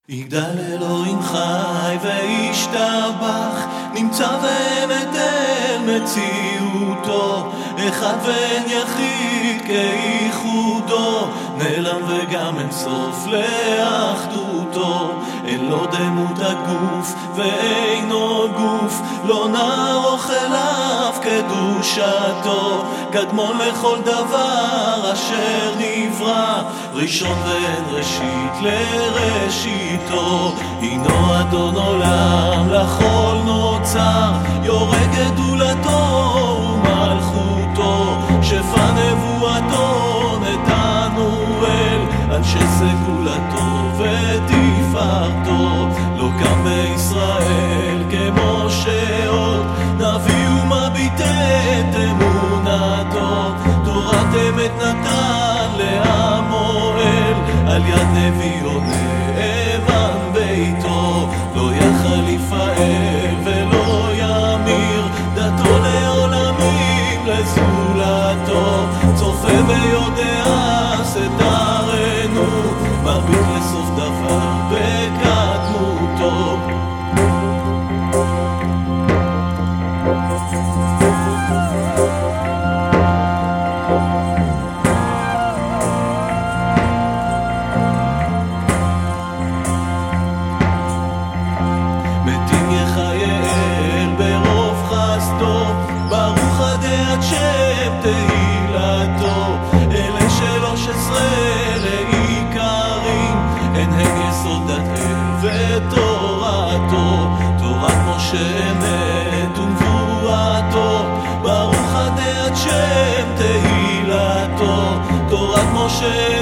יגדל אלוהים חי וישתבח, נמצא ואין אל מציאותו, אחד ואין יחיד כייחודו, נעלם וגם אין סוף לאחדותו. אין לו דמות הגוף ואינו גוף, לא נערוך אליו קדושתו, קדמון לכל דבר אשר נברא, ראשון ואין ראשית לראשיתו. הינו אדון עולם לכל נוצר, יורה גדולתו ומלכותו, שפע נבואתו נתנו אל אנשי סגולתו ותפארתו. לא קם בישראל כמו שעוד נביא ומביט את אמונתו, תורת אמת נתן לעמו אל, על יד נביאו נאמן ביתו. לא יחליף האל ולא ימיר, דתו לעולמים לזולתו, צופה ויודע סתרנו, מביט לסוף דבר בקדמותו. מתים יחייל ברוב חסדו, ברוך עד שם תהילתו. אלה 13 לעיקרים, הן הם יסוד דת אל ותורתו, תורת משה אמת ונבואתו, ברוך עד שם תהילתו. תורת משה